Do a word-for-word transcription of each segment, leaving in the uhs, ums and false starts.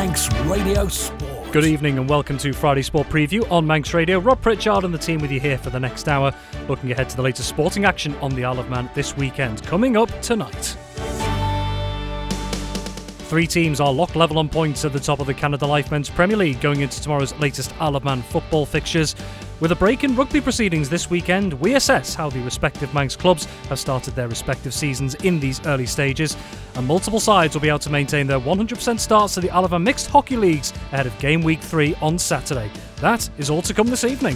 Manx Radio Sport. Good evening and welcome to Friday Sport Preview on Manx Radio. Rob Pritchard and the team with you here for the next hour, looking ahead to the latest sporting action on the Isle of Man this weekend. Coming up tonight. Three teams are locked level on points at the top of the Canada Life Men's Premier League going into tomorrow's latest Isle of Man football fixtures. With a break in rugby proceedings this weekend, we assess how the respective Manx clubs have started their respective seasons in these early stages, and multiple sides will be able to maintain their one hundred percent starts to the Isle of Man Mixed Hockey Leagues ahead of Game Week three on Saturday. That is all to come this evening.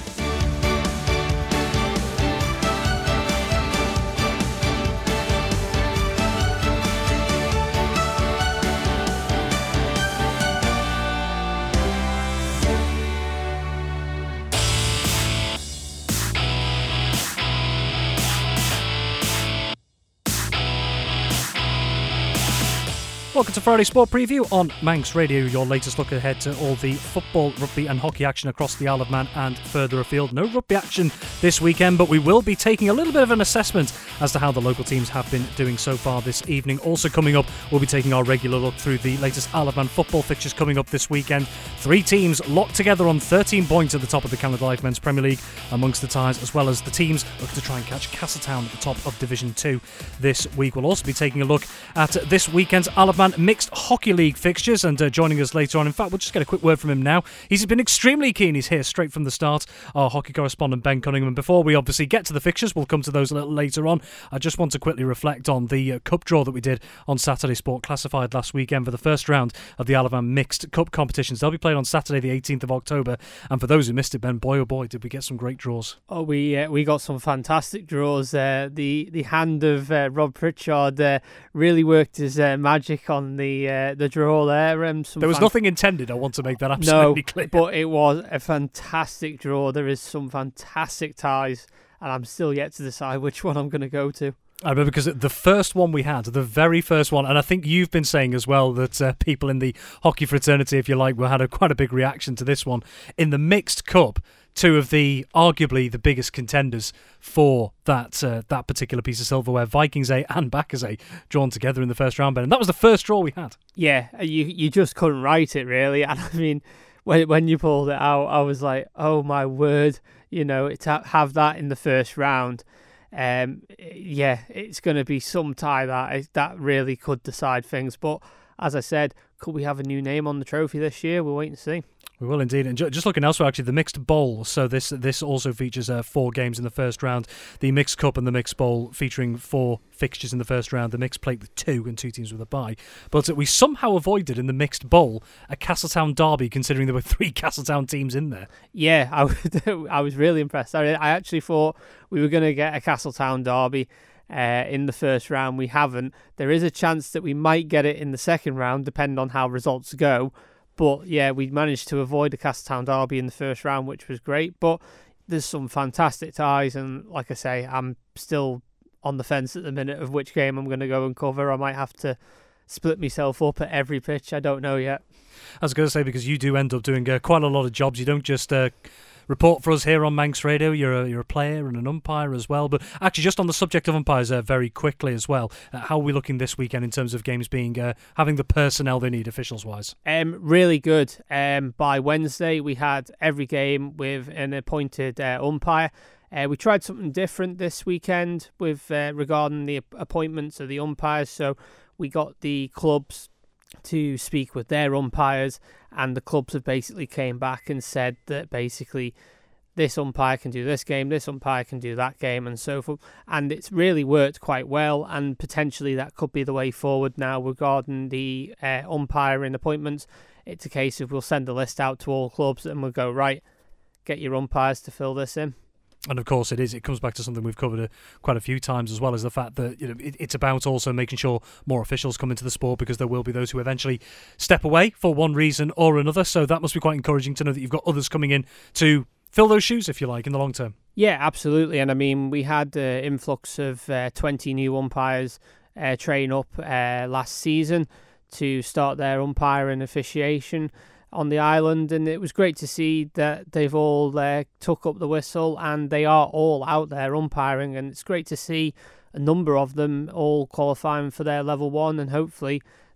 Welcome to Friday Sport Preview on Manx Radio, your latest look ahead to all the football, rugby and hockey action across the Isle of Man and further afield. No rugby action this weekend, but we will be taking a little bit of an assessment as to how the local teams have been doing so far this evening. Also coming up, we'll be taking our regular look through the latest Isle of Man football fixtures coming up this weekend. Three teams locked together on thirteen points at the top of the Canada Life Men's Premier League amongst the ties, as well as the teams looking to try and catch Castletown at the top of Division two this week. We'll also be taking a look at this weekend's Isle of Man Mixed Hockey League fixtures, and uh, joining us later on, in fact we'll just get a quick word from him now. He's been extremely keen, he's here straight from the start, our hockey correspondent Ben Cunningham. And before we obviously get to the fixtures, we'll come to those a little later on, I just want to quickly reflect on the uh, cup draw that we did on Saturday Sport Classified last weekend for the first round of the Isle of Man Mixed Cup competitions. They'll be played on Saturday the eighteenth of October, and for those who missed it, Ben, boy oh boy did we get some great draws. Oh, we uh, we got some fantastic draws. Uh, the the hand of uh, Rob Pritchard uh, really worked his uh, magic on the uh, the draw there. Um, some there was fan- nothing intended, I want to make that absolutely no, clear. But it was a fantastic draw. There is some fantastic ties, and I'm still yet to decide which one I'm going to go to. I remember because the first one we had, the very first one, and I think you've been saying as well that uh, people in the hockey fraternity, if you like, had a, quite a big reaction to this one. In the Mixed Cup, two of the, arguably, the biggest contenders for that uh, that particular piece of silverware, Vikings A and Backers A, drawn together in the first round, Ben. And that was the first draw we had. Yeah, you you just couldn't write it, really. And I mean, when when you pulled it out, I was like, oh my word, you know, to have that in the first round. Um, yeah, it's going to be some tie that that really could decide things. But as I said, could we have a new name on the trophy this year? We'll wait and see. We will indeed. And just looking elsewhere, actually, the Mixed Bowl. So this this also features uh, four games in the first round. The Mixed Cup and the Mixed Bowl featuring four fixtures in the first round. The Mixed Plate with two and two teams with a bye. But we somehow avoided in the Mixed Bowl a Castletown derby, considering there were three Castletown teams in there. Yeah, I, would, I was really impressed. I, I actually thought we were going to get a Castletown derby Uh, in the first round. We haven't. There is a chance that we might get it in the second round, depending on how results go. But yeah, we managed to avoid the Castletown derby in the first round, which was great. But there's some fantastic ties, and like I say, I'm still on the fence at the minute of which game I'm going to go and cover. I might have to split myself up at every pitch. I don't know yet. I was going to say, because you do end up doing uh, quite a lot of jobs. You don't just uh, report for us here on Manx Radio. You're a, you're a player and an umpire as well. But actually, just on the subject of umpires, uh, very quickly as well, uh, how are we looking this weekend in terms of games being uh, having the personnel they need officials-wise? Um, really good. Um, by Wednesday, we had every game with an appointed uh, umpire. Uh, we tried something different this weekend with uh, regarding the appointments of the umpires. So we got the clubs to speak with their umpires, and the clubs have basically came back and said that basically this umpire can do this game, this umpire can do that game, and so forth. And it's really worked quite well, and potentially that could be the way forward now regarding the uh, umpiring appointments. It's a case of we'll send a list out to all clubs and we'll go, right, get your umpires to fill this in. And of course it is. It comes back to something we've covered a, quite a few times, as well as the fact that, you know, it, it's about also making sure more officials come into the sport, because there will be those who eventually step away for one reason or another. So that must be quite encouraging to know that you've got others coming in to fill those shoes, if you like, in the long term. Yeah, absolutely. And I mean, we had an uh, influx of uh, twenty new umpires uh, train up uh, last season to start their umpiring officiation on the island, and it was great to see that they've all uh, took up the whistle and they are all out there umpiring, and it's great to see a number of them all qualifying for their level one, and hopefully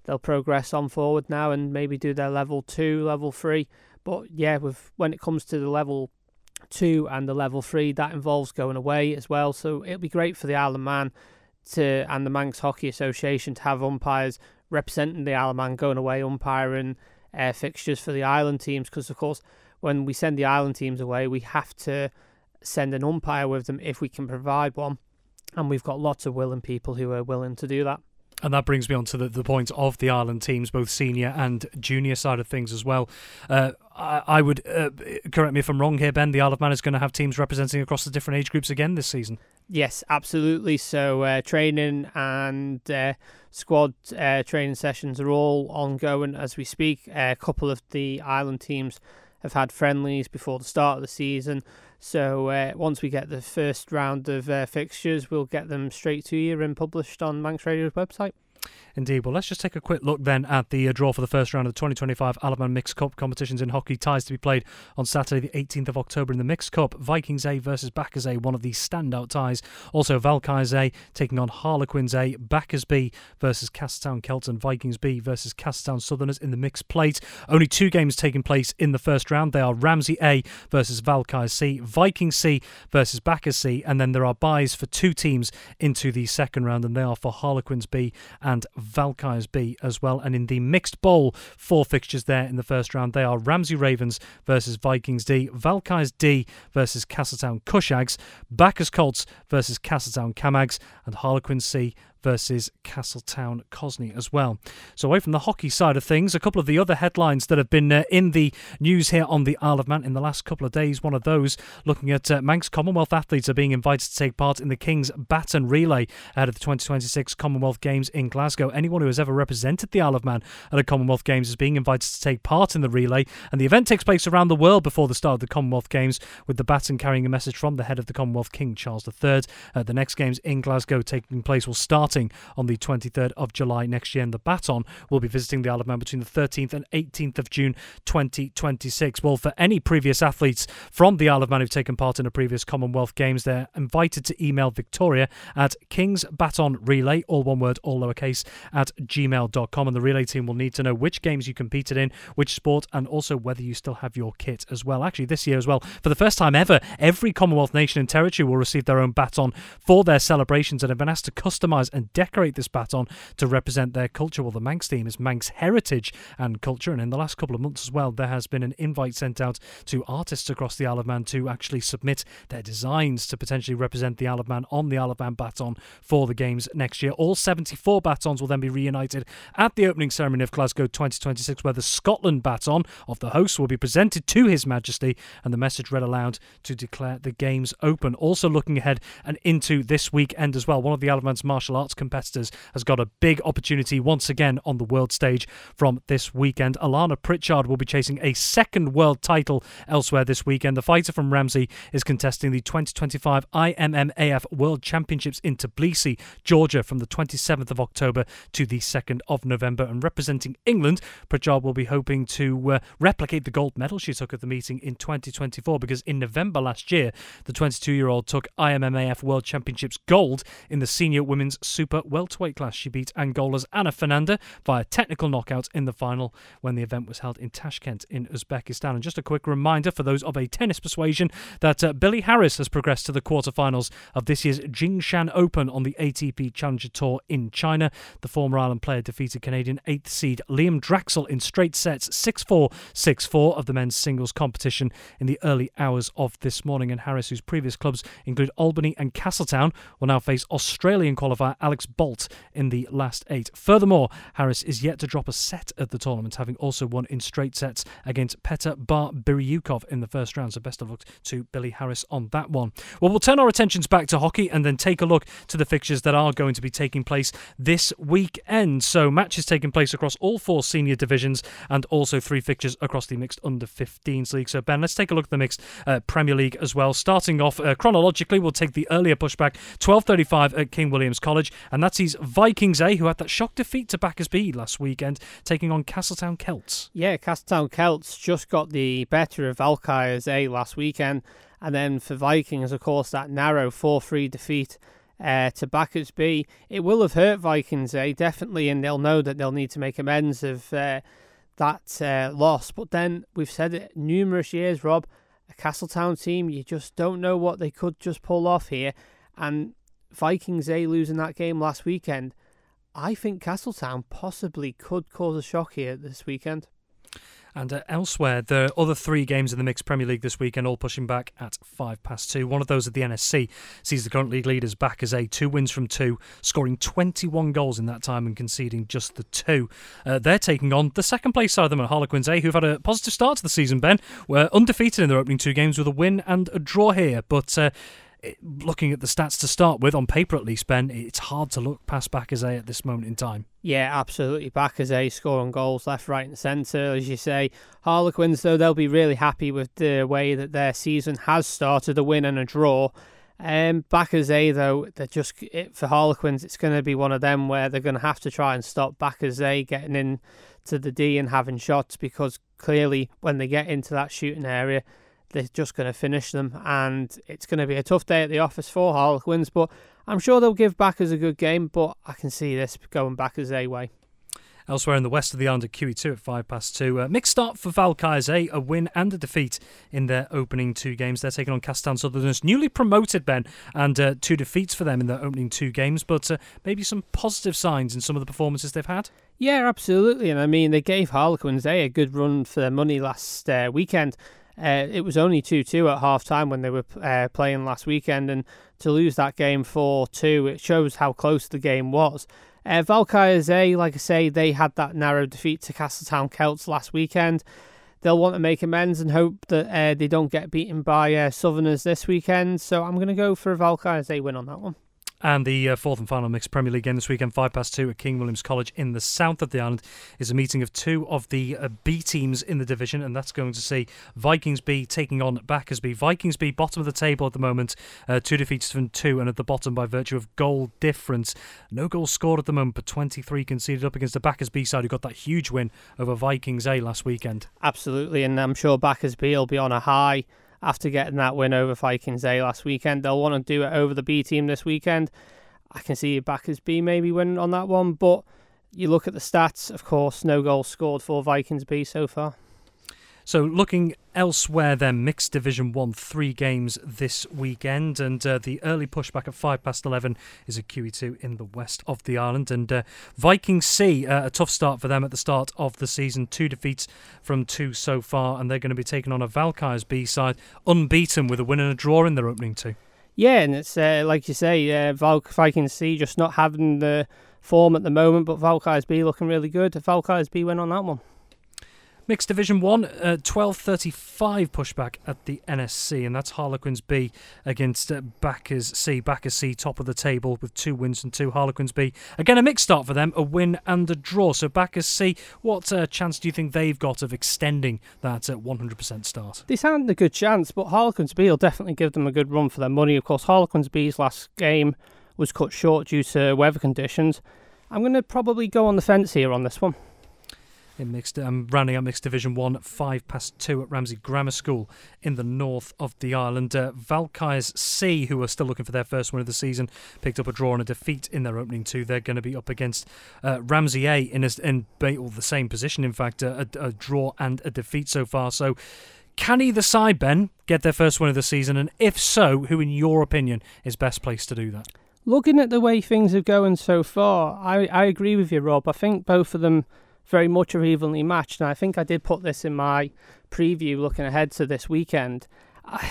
they'll progress on forward now and maybe do their level two, level three. But yeah, with when it comes to the level two and the level three, that involves going away as well. So it'll be great for the Isle of Man to and the Manx Hockey Association to have umpires representing the Isle of Man going away umpiring uh, fixtures for the island teams, because of course when we send the island teams away, we have to send an umpire with them if we can provide one, and we've got lots of willing people who are willing to do that. And that brings me on to the, the point of the Ireland teams, both senior and junior side of things as well. Uh, I, I would, uh, correct me if I'm wrong here, Ben, the Isle of Man is going to have teams representing across the different age groups again this season. Yes, absolutely. So uh, training and uh, squad uh, training sessions are all ongoing as we speak. Uh, a couple of the island teams have had friendlies before the start of the season. So uh, once we get the first round of uh, fixtures, we'll get them straight to you and published on Manx Radio's website. Indeed. Well, let's just take a quick look then at the uh, draw for the first round of the twenty twenty-five Isle of Man Mixed Cup competitions in hockey. Ties to be played on Saturday the eighteenth of October in the Mixed Cup. Vikings A versus Bacchus A, one of the standout ties. Also Valkyries A taking on Harlequins A. Bacchus B versus Castletown Celts, and Vikings B versus Castletown Southerners in the mixed plate. Only two games taking place in the first round. They are Ramsey A versus Valkyries C, Viking C versus Bacchus C, and then there are byes for two teams into the second round, and they are for Harlequins B and Valkyries B as well. And in the mixed bowl, four fixtures there in the first round. They are Ramsey Ravens versus Vikings D, Valkyries D versus Castletown Cushags, Bacchus Colts versus Castletown Camags, and Harlequins C versus Castletown Cosney as well. So away from the hockey side of things, a couple of the other headlines that have been uh, in the news here on the Isle of Man in the last couple of days. One of those looking at uh, Manx Commonwealth athletes are being invited to take part in the King's Baton Relay ahead of the twenty twenty-six Commonwealth Games in Glasgow. Anyone who has ever represented the Isle of Man at a Commonwealth Games is being invited to take part in the relay, and the event takes place around the world before the start of the Commonwealth Games, with the baton carrying a message from the head of the Commonwealth, King Charles the Third. Uh, the next Games in Glasgow taking place will start on the twenty-third of July next year, and the baton will be visiting the Isle of Man between the thirteenth and eighteenth of June twenty twenty-six. Well, for any previous athletes from the Isle of Man who've taken part in a previous Commonwealth Games, they're invited to email Victoria at kingsbatonrelay, all one word, all lowercase, at gmail dot com, and the relay team will need to know which games you competed in, which sport, and also whether you still have your kit as well. Actually, this year as well, for the first time ever, every Commonwealth nation and territory will receive their own baton for their celebrations, and have been asked to customise and decorate this baton to represent their culture. Well, the Manx theme is Manx heritage and culture, and in the last couple of months as well, there has been an invite sent out to artists across the Isle of Man to actually submit their designs to potentially represent the Isle of Man on the Isle of Man baton for the Games next year. All seventy-four batons will then be reunited at the opening ceremony of Glasgow twenty twenty-six, where the Scotland baton of the host will be presented to His Majesty, and the message read aloud to declare the Games open. Also looking ahead and into this weekend as well, one of the Isle of Man's martial arts competitors has got a big opportunity once again on the world stage from this weekend. Alana Pritchard will be chasing a second world title elsewhere this weekend. The fighter from Ramsey is contesting the twenty twenty-five I M M A F World Championships in Tbilisi, Georgia, from the twenty-seventh of October to the second of November. And representing England, Pritchard will be hoping to uh, replicate the gold medal she took at the meeting in twenty twenty-four, because in November last year, the twenty-two-year-old took I M M A F World Championships gold in the senior women's super welterweight class. She beat Angola's Anna Fernanda via technical knockout in the final when the event was held in Tashkent in Uzbekistan. And just a quick reminder for those of a tennis persuasion that uh, Billy Harris has progressed to the quarterfinals of this year's Jingshan Open on the A T P Challenger Tour in China. The former Ireland player defeated Canadian eighth seed Liam Draxel in straight sets six four, six four of the men's singles competition in the early hours of this morning. And Harris, whose previous clubs include Albany and Castletown, will now face Australian qualifier Alex Bolt in the last eight. Furthermore, Harris is yet to drop a set at the tournament, having also won in straight sets against Petr Bar-Biryukov in the first round. So best of luck to Billy Harris on that one. Well, we'll turn our attentions back to hockey and then take a look to the fixtures that are going to be taking place this weekend. So matches taking place across all four senior divisions and also three fixtures across the mixed under fifteens league. So Ben, let's take a look at the mixed uh, Premier League as well. Starting off uh, chronologically, we'll take the earlier pushback, twelve thirty-five at King William's College, and that's his Vikings A, who had that shock defeat to Bacchus B last weekend, taking on Castletown Celts. Yeah, Castletown Celts just got the better of Valkyries A last weekend, and then for Vikings, of course, that narrow four three defeat uh, to Battersby. It will have hurt Vikings, eh? Definitely, and they'll know that they'll need to make amends of uh, that uh, loss. But then, we've said it numerous years, Rob, a Castletown team, you just don't know what they could just pull off here. And Vikings, eh, losing that game last weekend, I think Castletown possibly could cause a shock here this weekend. And uh, elsewhere, the other three games in the Mixed Premier League this weekend all pushing back at five past two. One of those at the N S C sees the current league leaders Backers A, two wins from two, scoring twenty-one goals in that time and conceding just the two. Uh, they're taking on the second place side of them at Harlequins A, who've had a positive start to the season, Ben. Were undefeated in their opening two games with a win and a draw here, but... Uh, looking at the stats to start with, on paper at least, Ben, it's hard to look past Backers A at this moment in time. Yeah, absolutely. Backers A scoring goals left, right and centre, as you say. Harlequins, though, they'll be really happy with the way that their season has started, a win and a draw. Um, Backers A, though, they're just it, for Harlequins, it's going to be one of them where they're going to have to try and stop Backers A getting in to the D and having shots, because clearly when they get into that shooting area, they're just going to finish them, and it's going to be a tough day at the office for Harlequins, but I'm sure they'll give Backers a good game, but I can see this going Backers A way. Elsewhere in the west of the island, Q E two at five past two. Uh, mixed start for Valkyries A, a win and a defeat in their opening two games. They're taking on Castletown Southerners, newly promoted, Ben, and uh, two defeats for them in their opening two games, but uh, maybe some positive signs in some of the performances they've had. Yeah, absolutely, and I mean, they gave Harlequins A a good run for their money last uh, weekend. Uh, it was only two two at half-time when they were uh, playing last weekend, and to lose that game four two, it shows how close the game was. Uh, Valkyries A, like I say, they had that narrow defeat to Castletown Celts last weekend. They'll want to make amends and hope that uh, they don't get beaten by uh, Southerners this weekend, so I'm going to go for a Valkyries A win on that one. And the uh, fourth and final Mixed Premier League game this weekend, five past two at King William's College in the south of the island, is a meeting of two of the uh, B teams in the division, and that's going to see Vikings B taking on Backers B. Vikings B, bottom of the table at the moment, uh, two defeats from two, and at the bottom by virtue of goal difference. No goals scored at the moment, but twenty-three conceded up against the Backers B side, who got that huge win over Vikings A last weekend. Absolutely, and I'm sure Backers B will be on a high after getting that win over Vikings A last weekend. They'll want to do it over the B team this weekend. I can see Backers B maybe winning on that one, but you look at the stats, of course, no goals scored for Vikings B so far. So looking elsewhere then, Mixed Division one, three games this weekend, and uh, the early pushback at five past eleven is a Q E two in the west of the island, and uh, Vikings C, uh, a tough start for them at the start of the season, two defeats from two so far, and they're going to be taking on a Valkyries B side, unbeaten with a win and a draw in their opening two. Yeah, and it's uh, like you say, uh, Val- Vikings C just not having the form at the moment, but Valkyries B looking really good. Valkyries B win on that one. Mixed Division one, uh, twelve thirty-five pushback at the N S C, and that's Harlequins B against uh, Backers C. Backers C top of the table with two wins and two. Harlequins B, again a mixed start for them, a win and a draw. So Backers C, what uh, chance do you think they've got of extending that uh, one hundred percent start? They sound a good chance, but Harlequins B will definitely give them a good run for their money. Of course, Harlequins B's last game was cut short due to weather conditions. I'm going to probably go on the fence here on this one. In mixed, um, rounding up Mixed Division one, five past two at Ramsey Grammar School in the north of the island. Uh, Valkyries C, who are still looking for their first win of the season, picked up a draw and a defeat in their opening two. They're going to be up against uh, Ramsey A in, a, in well, the same position, in fact, uh, a, a draw and a defeat so far. So can either side, Ben, get their first win of the season? And if so, who, in your opinion, is best placed to do that? Looking at the way things are going so far, I, I agree with you, Rob. I think both of them very much are evenly matched, and I think I did put this in my preview looking ahead to this weekend. I,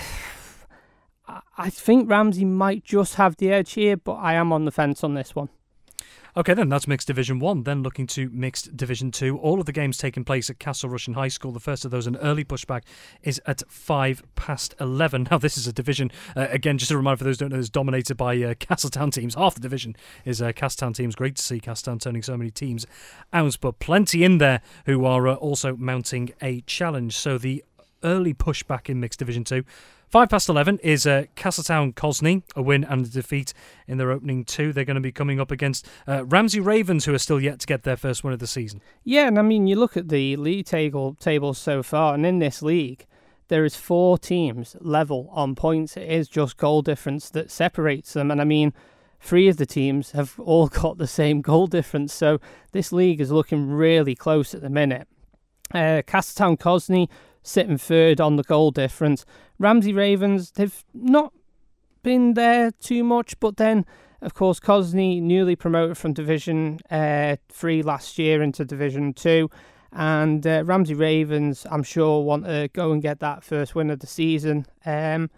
I think Ramsey might just have the edge here, but I am on the fence on this one. Okay, then that's Mixed Division one. Then looking to Mixed Division two. All of the games taking place at Castle Rushen High School. The first of those, an early pushback, is at five past eleven. Now, this is a division, uh, again, just a reminder for those who don't know, is dominated by uh, Castletown teams. Half the division is uh, Castletown teams. Great to see Castletown turning so many teams out, but plenty in there who are uh, also mounting a challenge. So the early pushback in Mixed Division two. Five past eleven is uh, Castletown Cosney, a win and a defeat in their opening two. They're going to be coming up against uh, Ramsey Ravens, who are still yet to get their first win of the season. Yeah, and I mean, you look at the league table tables so far, and in this league, there is four teams level on points. It is just goal difference that separates them. And I mean, three of the teams have all got the same goal difference. So this league is looking really close at the minute. Uh, Castletown Cosney sitting third on the goal difference. Ramsey Ravens, they've not been there too much, but then, of course, Cosney newly promoted from Division uh, three last year into Division two. And uh, Ramsey Ravens, I'm sure, want to go and get that first win of the season. Um,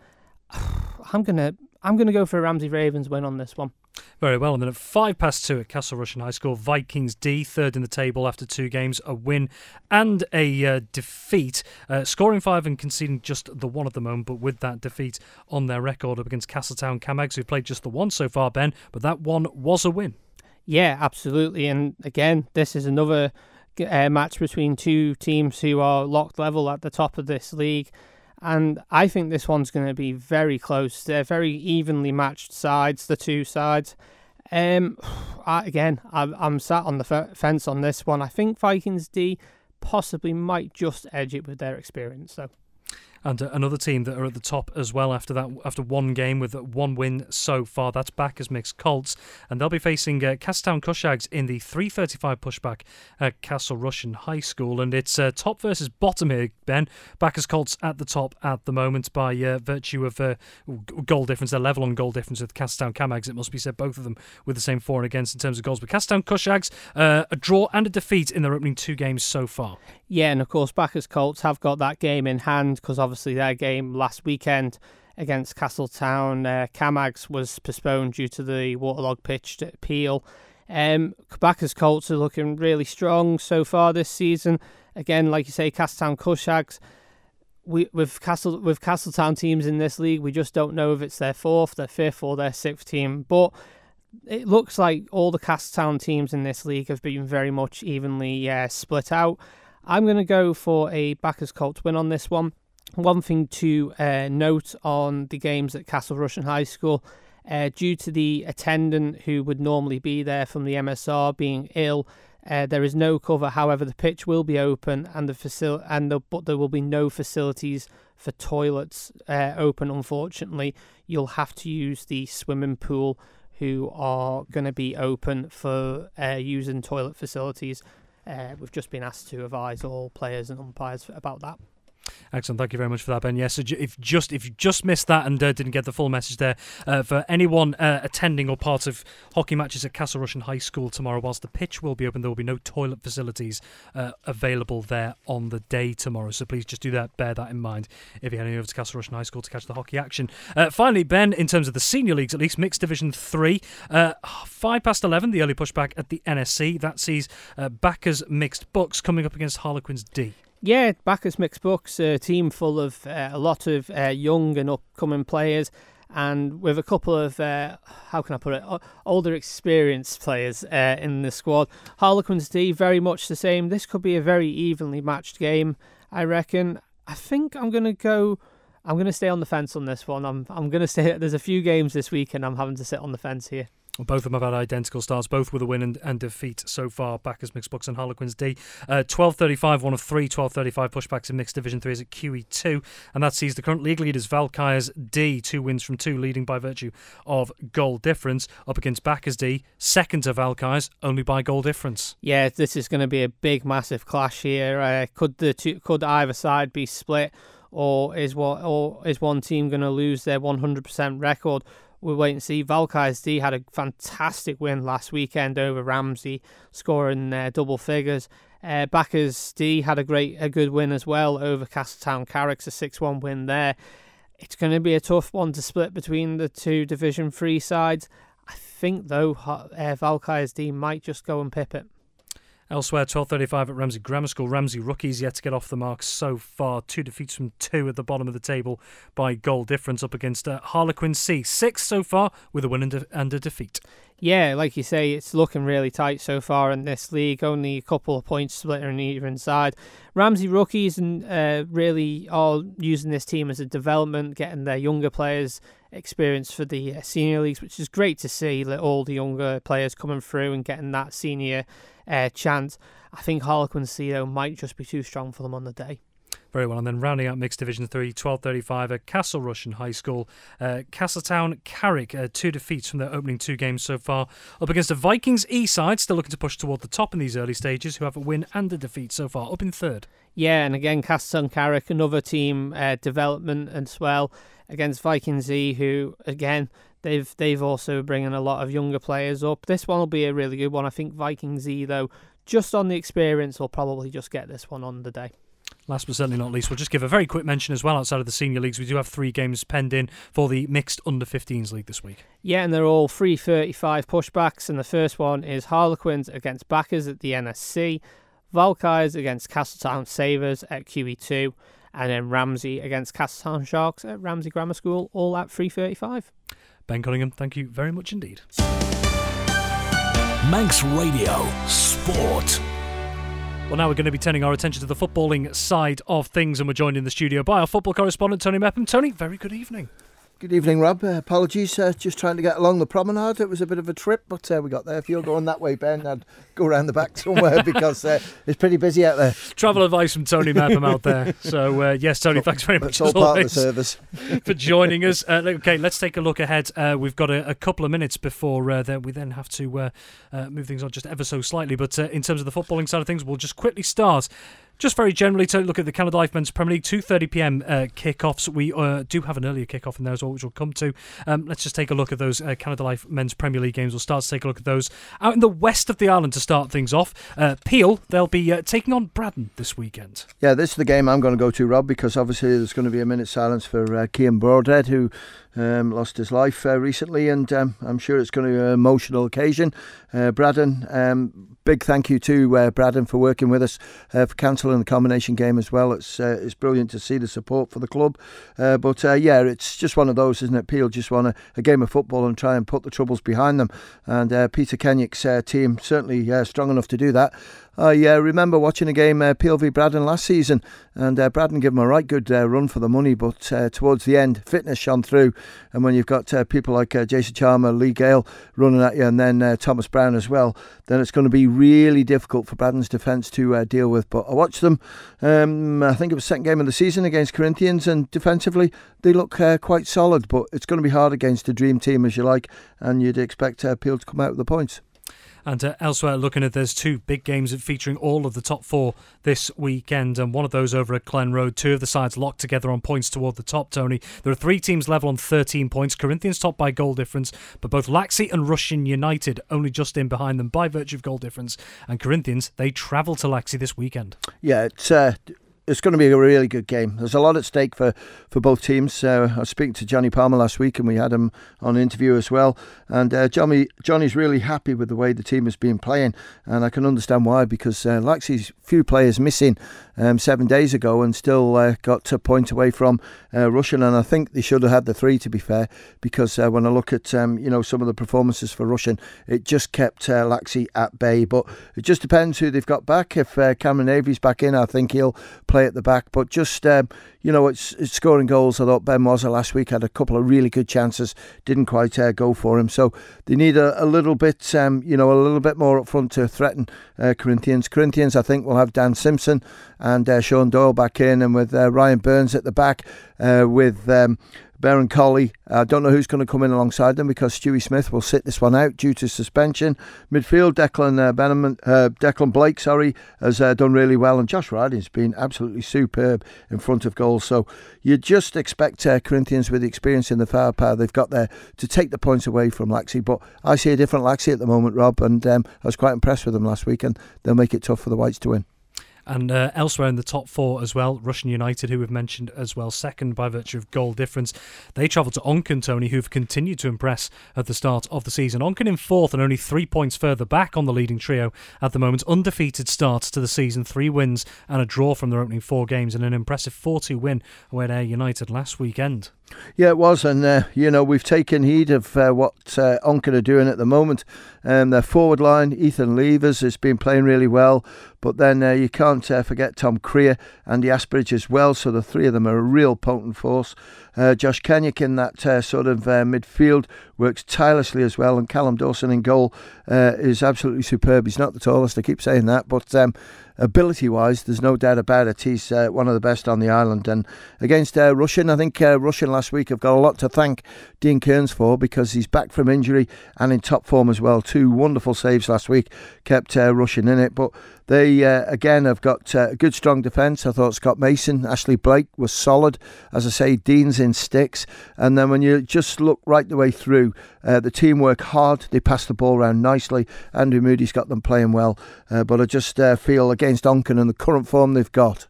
I'm gonna, I'm gonna go for a Ramsey Ravens win on this one. Very well. And then at five past two at Castle Rushen High School, Vikings D, third in the table after two games, a win and a uh, defeat. Uh, scoring five and conceding just the one at the moment, but with that defeat on their record up against Castletown Camags, who played just the one so far, Ben, but that one was a win. Yeah, absolutely. And again, this is another uh, match between two teams who are locked level at the top of this league. And I think this one's going to be very close. They're very evenly matched sides, the two sides. Um, I, again, I'm, I'm sat on the f- fence on this one. I think Vikings D possibly might just edge it with their experience, though. And uh, another team that are at the top as well after that, after one game with one win so far. That's Bacchus Mixed Colts, and they'll be facing uh, Castletown Cushags in the three thirty-five pushback at Castle Rushen High School. And it's uh, top versus bottom here, Ben. Bacchus Colts at the top at the moment by uh, virtue of uh, goal difference. They're level on goal difference with Castletown Camags. It must be said, both of them with the same for and against in terms of goals. But Castletown Cushags, uh, a draw and a defeat in their opening two games so far. Yeah, and of course, Bacchus Colts have got that game in hand because obviously their game last weekend against Castletown uh, Camags was postponed due to the waterlogged pitch at Peel. Um, Bacchus Colts are looking really strong so far this season. Again, like you say, Castletown Cushags, we with Castle with Castletown teams in this league, we just don't know if it's their fourth, their fifth, or their sixth team. But it looks like all the Castletown teams in this league have been very much evenly uh, split out. I'm going to go for a Bacchus Colts win on this one. One thing to uh, note on the games at Castle Rushen High School, uh, due to the attendant who would normally be there from the M S R being ill, uh, there is no cover. However, the pitch will be open, and the facil- and the, but there will be no facilities for toilets uh, open. Unfortunately, you'll have to use the swimming pool, who are going to be open for uh, using toilet facilities. Uh, we've just been asked to advise all players and umpires about that. Excellent, thank you very much for that, Ben. Yes, so if just if you just missed that and uh, didn't get the full message there, uh, for anyone uh, attending or part of hockey matches at Castle Rushen High School tomorrow, whilst the pitch will be open, there will be no toilet facilities uh, available there on the day tomorrow. So please just do that, bear that in mind if you're heading over to Castle Rushen High School to catch the hockey action. Uh, finally, Ben, in terms of the senior leagues, at least Mixed Division three, uh, five past eleven, the early pushback at the N S C. That sees uh, Bacchus Mixed Bucks coming up against Harlequins D. Yeah, Bacchus Mixed Bucks, a team full of uh, a lot of uh, young and upcoming players, and with a couple of, uh, how can I put it, older experienced players uh, in the squad. Harlequins D, very much the same. This could be a very evenly matched game, I reckon. I think I'm going to go, I'm going to stay on the fence on this one. I'm I'm going to say there's a few games this week and I'm having to sit on the fence here. Both of them have had identical starts, both with a win and, and defeat so far. Bacchus Mixed Bucks and Harlequins D. Uh, twelve thirty-five, one of three twelve thirty-five pushbacks in Mixed Division three is at Q E two, and that sees the current league leaders Valkyries D, two wins from two, leading by virtue of goal difference, up against Bacchus D, second to Valkyries, only by goal difference. Yeah, this is going to be a big, massive clash here. Uh, could the two, could either side be split, or is what, or is one team going to lose their one hundred percent record? We'll wait and see. Valkyries D had a fantastic win last weekend over Ramsey, scoring uh, double figures. Uh, Bacchus D had a great, a good win as well over Castletown Carricks, a six one win there. It's going to be a tough one to split between the two Division three sides. I think, though, uh, Valkyries D might just go and pip it. Elsewhere, twelve thirty-five at Ramsey Grammar School. Ramsey rookies yet to get off the mark so far. Two defeats from two at the bottom of the table by goal difference, up against uh, Harlequin C. Six so far with a win and a, and a defeat. Yeah, like you say, it's looking really tight so far in this league. Only a couple of points split on either inside. Ramsey rookies and uh, really are using this team as a development, getting their younger players experience for the uh, senior leagues, which is great to see. Like, all the younger players coming through and getting that senior uh, chance. I think Harlequin C, though, might just be too strong for them on the day. Very well, and then rounding out Mixed Division three, twelve thirty-five at Castle Rushen High School. Uh, Castletown Carrick, uh, two defeats from their opening two games so far, up against a Vikings E side, still looking to push toward the top in these early stages, who have a win and a defeat so far, up in third. Yeah, and again, Castletown Carrick, another team uh, development as well, against Vikings E, who, again, they've they've also bringing a lot of younger players up. This one will be a really good one. I think Vikings E, though, just on the experience, will probably just get this one on the day. Last but certainly not least, we'll just give a very quick mention as well outside of the senior leagues. We do have three games penned in for the mixed under fifteens league this week. Yeah, and they're all three thirty-five pushbacks. And the first one is Harlequins against Backers at the N S C, Valkyries against Castletown Savers at Q E two, and then Ramsey against Castletown Sharks at Ramsey Grammar School, all at three thirty-five. Ben Cunningham, thank you very much indeed. Manx Radio Sport. Well, now we're going to be turning our attention to the footballing side of things, and we're joined in the studio by our football correspondent, Tony Mepham. Tony, very good evening. Good evening, Rob. Uh, apologies, uh, just trying to get along the promenade. It was a bit of a trip, but uh, we got there. If you're going that way, Ben, I'd go around the back somewhere because uh, it's pretty busy out there. Travel advice from Tony Mepham out there. So, uh, yes, Tony, thanks very much It's all as part always of the service. for joining us. Uh, okay, let's take a look ahead. Uh, we've got a, a couple of minutes before uh, that we then have to uh, uh, move things on just ever so slightly. But uh, in terms of the footballing side of things, we'll just quickly start. Just very generally to look at the Canada Life Men's Premier League, two thirty p.m. uh, kick-offs. We uh, do have an earlier kick-off in there as well, which we'll come to. Um, let's just take a look at those uh, Canada Life Men's Premier League games. We'll start to take a look at those. Out in the west of the island to start things off, uh, Peel, they'll be uh, taking on Braddon this weekend. Yeah, this is the game I'm going to go to, Rob, because obviously there's going to be a minute's silence for uh, Cian Broadhead, who um, lost his life uh, recently, and um, I'm sure it's going to be an emotional occasion. Uh, Braddon, um, big thank you to uh, Braddon for working with us uh, for cancelling the combination game as well. It's uh, it's brilliant to see the support for the club. Uh, but uh, yeah, it's just one of those, isn't it? Peel just want a, a game of football and try and put the troubles behind them. And uh, Peter Kenyick's uh, team certainly uh, strong enough to do that. I uh, remember watching a game, uh, Peel v Braddon last season, and uh, Braddon gave them a right good uh, run for the money, but uh, towards the end, fitness shone through, and when you've got uh, people like uh, Jason Chalmer, Lee Gale running at you, and then uh, Thomas Brown as well, then it's going to be really difficult for Braddon's defence to uh, deal with. But I watched them, um, I think it was the second game of the season against Corinthians, and defensively they look uh, quite solid, but it's going to be hard against a dream team, as you like, and you'd expect uh, Peel to come out with the points. And uh, elsewhere, looking at there's two big games featuring all of the top four this weekend, and one of those over at Glen Road. Two of the sides locked together on points toward the top, Tony. There are three teams level on thirteen points. Corinthians top by goal difference, but both Laxey and Rushen United only just in behind them by virtue of goal difference. And Corinthians, they travel to Laxey this weekend. Yeah, it's... Uh, It's going to be a really good game. There's a lot at stake for, for both teams. Uh, I was speaking to Johnny Palmer last week, and we had him on an interview as well. And uh, Johnny Johnny's really happy with the way the team has been playing, and I can understand why, because uh, Laxey's few players missing um, seven days ago, and still uh, got a point away from uh, Rushen. And I think they should have had the three, to be fair, because uh, when I look at um, you know some of the performances for Rushen, it just kept uh, Laxey at bay. But it just depends who they've got back. If uh, Cameron Avery's back in, I think he'll play at the back. But just um, you know it's, it's scoring goals. I thought Ben Mozza last week had a couple of really good chances, didn't quite uh, go for him, so they need a, a little bit um, you know a little bit more up front to threaten uh, Corinthians. Corinthians I think will have Dan Simpson and uh, Sean Doyle back in, and with uh, Ryan Burns at the back, uh, with um, Baron Colley. I don't know who's going to come in alongside them, because Stewie Smith will sit this one out due to suspension. Midfield, Declan uh, Benham, uh, Declan Blake, sorry, has uh, done really well, and Josh Riding's been absolutely superb in front of goal. So you just expect uh, Corinthians, with the experience in the firepower they've got there, to take the points away from Laxey. But I see a different Laxey at the moment, Rob, and um, I was quite impressed with them last week, and they'll make it tough for the Whites to win. And uh, elsewhere in the top four as well, Rushen United, who we've mentioned as well, second by virtue of goal difference. They travel to Onken, Tony, who've continued to impress at the start of the season. Onken in fourth and only three points further back on the leading trio at the moment. Undefeated start to the season, three wins and a draw from their opening four games, and an impressive four two win away at Ayr United last weekend. Yeah, it was, and uh, you know we've taken heed of uh, what uh, Onken are doing at the moment. Um, their forward line, Ethan Levers, has been playing really well, but then uh, you can't uh, forget Tom Creer and the Asbridge as well. So the three of them are a real potent force. Uh, Josh Kenyick in that uh, sort of uh, midfield works tirelessly as well, and Callum Dawson in goal uh, is absolutely superb. He's not the tallest, I keep saying that, but um, ability-wise, there's no doubt about it. He's uh, one of the best on the island. And against uh, Rushen, I think uh, Rushen last week have got a lot to thank Dean Kearns for, because he's back from injury and in top form as well. Two wonderful saves last week kept uh, Rushen in it. But they, uh, again, have got uh, a good, strong defence. I thought Scott Mason, Ashley Blake was solid. As I say, Dean's in sticks. And then when you just look right the way through, uh, the team work hard. They pass the ball around nicely. Andrew Moody's got them playing well. Uh, but I just uh, feel against Onken and the current form they've got,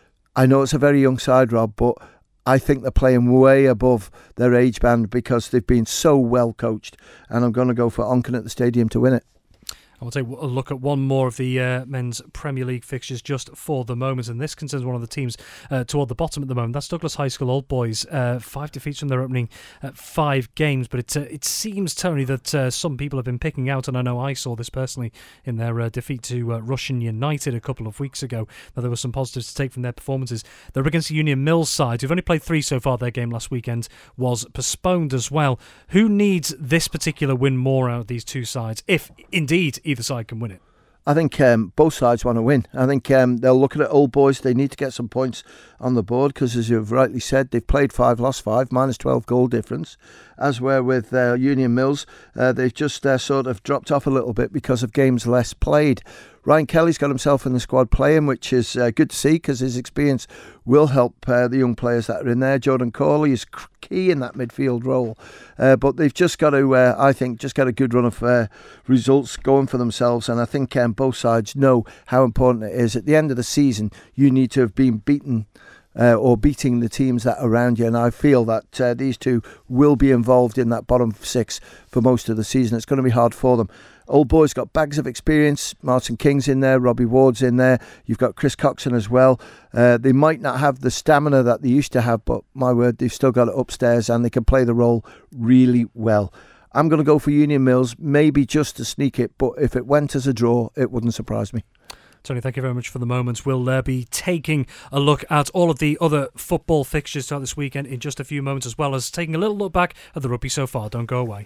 I know it's a very young side, Rob, but I think they're playing way above their age band because they've been so well coached. And I'm going to go for Onken at the stadium to win it. I will take a look at one more of the uh, men's Premier League fixtures just for the moment, and this concerns one of the teams uh, toward the bottom at the moment. That's Douglas High School Old Boys. Uh, five defeats from their opening uh, five games, but it uh, it seems, Tony, that uh, some people have been picking out, and I know I saw this personally in their uh, defeat to uh, Rushen United a couple of weeks ago, that there were some positives to take from their performances. They're against the Union Mills side, who've only played three so far. Their game last weekend was postponed as well. Who needs this particular win more out of these two sides, if indeed either side can win it? I think um, both sides want to win. I think um, they'll look at it, Old Boys. They need to get some points on the board because, as you've rightly said, they've played five, lost five, minus twelve goal difference. As where with uh, Union Mills, uh, they've just uh, sort of dropped off a little bit because of games less played. Ryan Kelly's got himself in the squad playing, which is uh, good to see because his experience will help uh, the young players that are in there. Jordan Corley is key in that midfield role. Uh, but they've just got to, uh, I think, just got a good run of uh, results going for themselves. And I think um, both sides know how important it is. At the end of the season, you need to have been beaten Uh, or beating the teams that are around you, and I feel that uh, these two will be involved in that bottom six for most of the season. It's going to be hard for them. Old Boys got bags of experience. Martin King's in there, Robbie Ward's in there. You've got Chris Coxon as well. Uh, they might not have the stamina that they used to have, but my word, they've still got it upstairs and they can play the role really well. I'm going to go for Union Mills, maybe just to sneak it, but if it went as a draw, it wouldn't surprise me. Tony, thank you very much for the moment. We'll uh, be taking a look at all of the other football fixtures throughout this weekend in just a few moments, as well as taking a little look back at the rugby so far. Don't go away.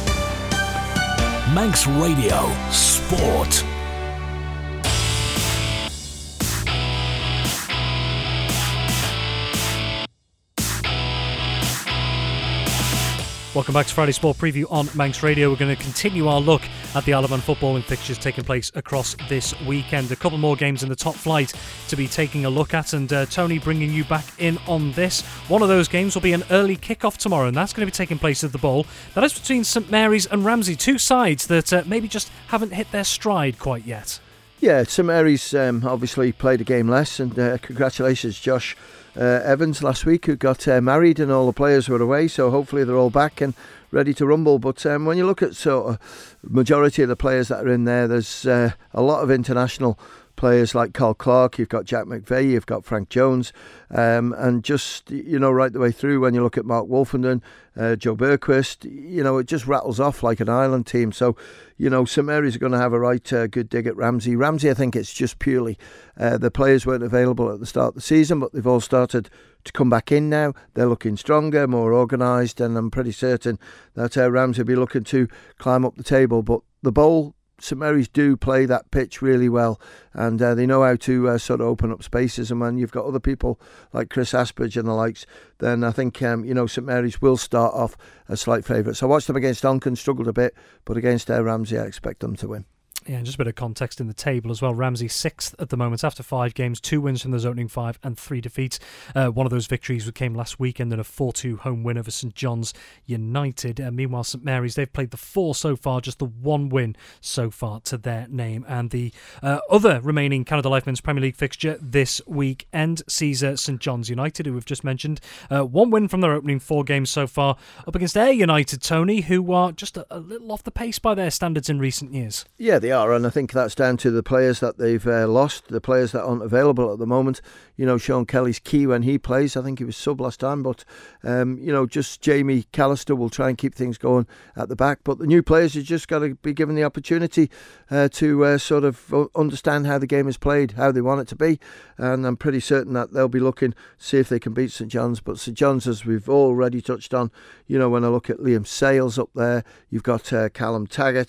Manx Radio Sport. Welcome back to Friday Sport Preview on Manx Radio. We're going to continue our look at the Isle of Man footballing fixtures taking place across this weekend. A couple more games in the top flight to be taking a look at, and uh, Tony bringing you back in on this. One of those games will be an early kick-off tomorrow, and that's going to be taking place at the Bowl. That is between St Mary's and Ramsey, two sides that uh, maybe just haven't hit their stride quite yet. Yeah, St Mary's um, obviously played a game less, and uh, congratulations Josh Uh, Evans last week, who got uh, married, and all the players were away, so hopefully they're all back and ready to rumble. But um, when you look at sort of majority of the players that are in there, there's uh, a lot of international players like Carl Clark, you've got Jack McVeigh, you've got Frank Jones, um, and just, you know, right the way through, when you look at Mark Wolfenden, uh, Joe Berquist, you know, it just rattles off like an island team. So, you know, St Mary's are going to have a right uh, good dig at Ramsey. Ramsey, I think it's just purely uh, the players weren't available at the start of the season, but they've all started to come back in now. They're looking stronger, more organised, and I'm pretty certain that uh, Ramsey will be looking to climb up the table. But the Bowl, St Mary's do play that pitch really well, and uh, they know how to uh, sort of open up spaces. And when you've got other people like Chris Aspridge and the likes, then I think um, you know St Mary's will start off as slight favourites. I watched them against Onken, struggled a bit, but against uh, Ramsey, I expect them to win. Yeah, and just a bit of context in the table as well. Ramsey sixth at the moment after five games, two wins from those opening five and three defeats. Uh, one of those victories came last weekend in a four two home win over St John's United. Uh, meanwhile, St Mary's, they've played the four so far, just the one win so far to their name. And the uh, other remaining Canada Life Men's Premier League fixture this weekend sees uh, St John's United, who we've just mentioned. Uh, one win from their opening four games so far, up against Ayr United, Tony, who are just a, a little off the pace by their standards in recent years. Yeah, they are, and I think that's down to the players that they've uh, lost, the players that aren't available at the moment. You know, Sean Kelly's key when he plays. I think he was sub last time, but um, you know, just Jamie Callister will try and keep things going at the back. But the new players, you just got to be given the opportunity uh, to uh, sort of understand how the game is played, how they want it to be, and I'm pretty certain that they'll be looking to see if they can beat St John's. But St John's, as we've already touched on, you know, when I look at Liam Sales up there, you've got uh, Callum Taggart,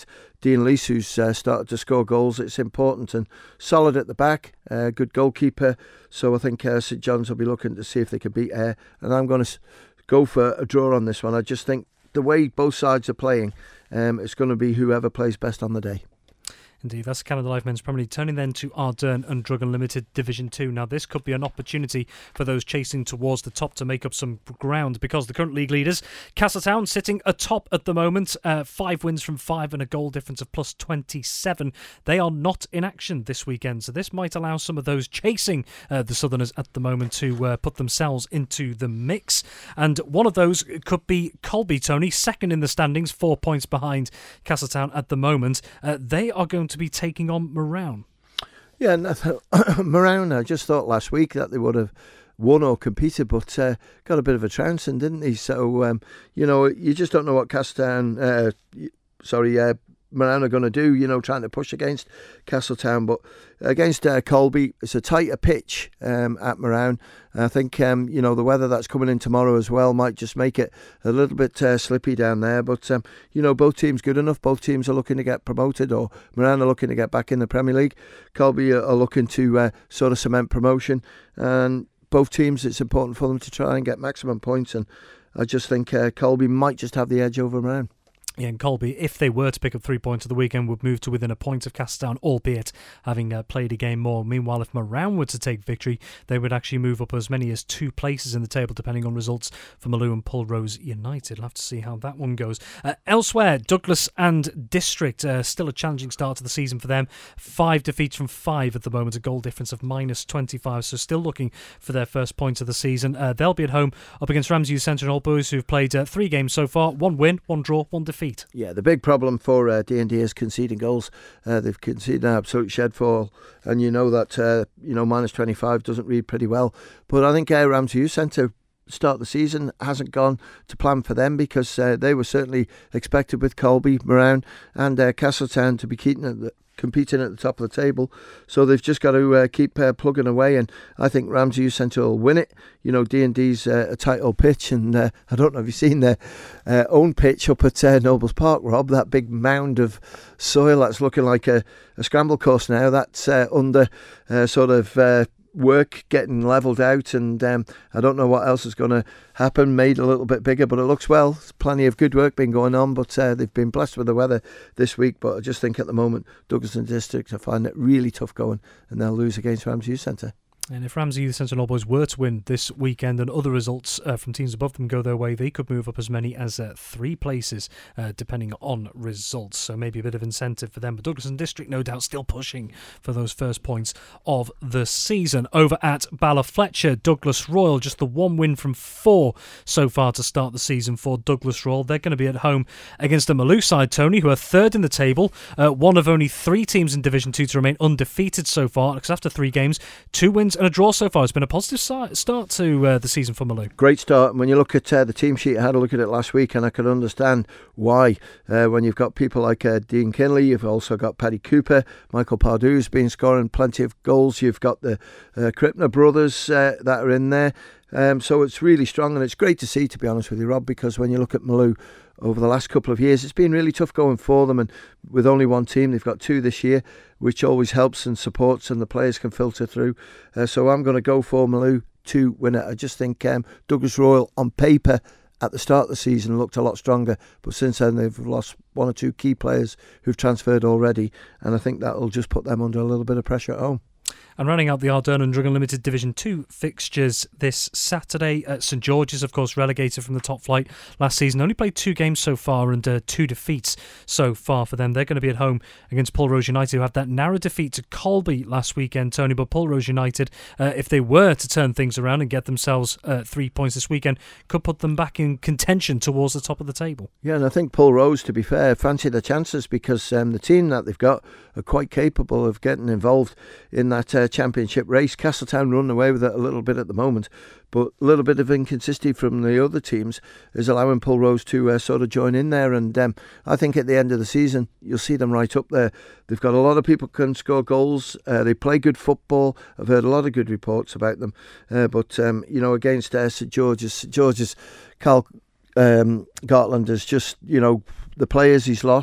Dean Leese, who's uh, started to score goals. It's important and solid at the back, uh, good goalkeeper. So I think uh, St John's will be looking to see if they can beat Ayr. And I'm going to go for a draw on this one. I just think the way both sides are playing, um, it's going to be whoever plays best on the day. Indeed, that's Canada Life Men's Premier League. Turning then to Ardern and Drug Unlimited Division two. Now, this could be an opportunity for those chasing towards the top to make up some ground, because the current league leaders, Castletown, sitting atop at the moment, uh, five wins from five and a goal difference of plus twenty-seven. They are not in action this weekend, so this might allow some of those chasing uh, the Southerners at the moment to uh, put themselves into the mix. And one of those could be Colby, Tony, second in the standings, four points behind Castletown at the moment. Uh, they are going to to be taking on Marown. Yeah, and I thought, Marown, I just thought last week that they would have won or competed, but uh, got a bit of a trouncing, didn't they? So, um, you know, you just don't know what Castletown, uh, sorry, uh, Marown are going to do, you know, trying to push against Castletown. But against uh, Colby, it's a tighter pitch um, at Marown. I think, um, you know, the weather that's coming in tomorrow as well might just make it a little bit uh, slippy down there. But, um, you know, both teams good enough. Both teams are looking to get promoted, or Marown are looking to get back in the Premier League. Colby are, are looking to uh, sort of cement promotion. And both teams, it's important for them to try and get maximum points. And I just think uh, Colby might just have the edge over Marown. Yeah, and Colby, if they were to pick up three points of the weekend, would move to within a point of Castletown, albeit having uh, played a game more. Meanwhile, if Marown were to take victory, they would actually move up as many as two places in the table, depending on results for Maloo and Pulrose United. We'll have to see how that one goes. Uh, elsewhere, Douglas and District, uh, still a challenging start to the season for them. Five defeats from five at the moment, a goal difference of minus twenty-five, so still looking for their first points of the season. Uh, they'll be at home up against Ramsey Youth Centre and Old Boys, who've played uh, three games so far, one win, one draw, one defeat. Yeah, the big problem for uh, D and D is conceding goals. Uh, they've conceded an absolute shedfall, and you know that uh, you know minus twenty-five doesn't read pretty well. But I think uh, Ramsey Youth Centre start the season hasn't gone to plan for them, because uh, they were certainly expected with Colby, Marown and uh, Castletown to be keeping at the competing at the top of the table. So they've just got to uh, keep uh, plugging away, and I think Ramsey Youth Centre will win it. You know, D and D's uh, a tight old pitch, and uh, I don't know if you've seen their uh, own pitch up at uh, Nobles Park, Rob, that big mound of soil that's looking like a, a scramble course now. That's uh, under uh, sort of uh, work getting levelled out, and um, I don't know what else is going to happen, made a little bit bigger, but it looks well. There's plenty of good work been going on, but uh, they've been blessed with the weather this week. But I just think at the moment Douglas and District are finding it really tough going, and they'll lose against Ramsey Youth Centre. And if Ramsey Youth Centre and Old Boys were to win this weekend and other results uh, from teams above them go their way, they could move up as many as uh, three places, uh, depending on results. So maybe a bit of incentive for them. But Douglas and District, no doubt, still pushing for those first points of the season. Over at Bala Fletcher, Douglas Royal, just the one win from four so far to start the season for Douglas Royal. They're going to be at home against the Maloo side, Tony, who are third in the table. Uh, one of only three teams in Division two to remain undefeated so far, because after three games, two wins and a draw so far. It's been a positive start to uh, the season for Maloo. Great start. And when you look at uh, the team sheet, I had a look at it last week, and I could understand why. Uh, when you've got people like uh, Dean Kinley, you've also got Paddy Cooper, Michael Pardew's been scoring plenty of goals. You've got the uh, Krippner brothers uh, that are in there. Um, so it's really strong, and it's great to see, to be honest with you, Rob, because when you look at Maloo over the last couple of years, it's been really tough going for them, and with only one team, they've got two this year, which always helps and supports, and the players can filter through. Uh, so I'm going to go for Maloo to win it. I just think um, Douglas Royal, on paper, at the start of the season, looked a lot stronger, but since then they've lost one or two key players who've transferred already, and I think that'll just put them under a little bit of pressure at home. And running out the Ardern and Drug Unlimited Division two fixtures this Saturday, at St George's, of course, relegated from the top flight last season. Only played two games so far and uh, two defeats so far for them. They're going to be at home against Pulrose United, who had that narrow defeat to Colby last weekend, Tony. But Pulrose United, uh, if they were to turn things around and get themselves uh, three points this weekend, could put them back in contention towards the top of the table. Yeah, and I think Pulrose, to be fair, fancy their chances, because um, the team that they've got are quite capable of getting involved in that uh, championship race. Castletown run away with it a little bit at the moment, but a little bit of inconsistency from the other teams is allowing Pulrose to uh, sort of join in there, and um, I think at the end of the season you'll see them right up there. They've got a lot of people who can score goals, uh, they play good football. I've heard a lot of good reports about them, uh, but um, you know, against uh, St George's St George's Cal um, Gartland is just, you know, the players he's lost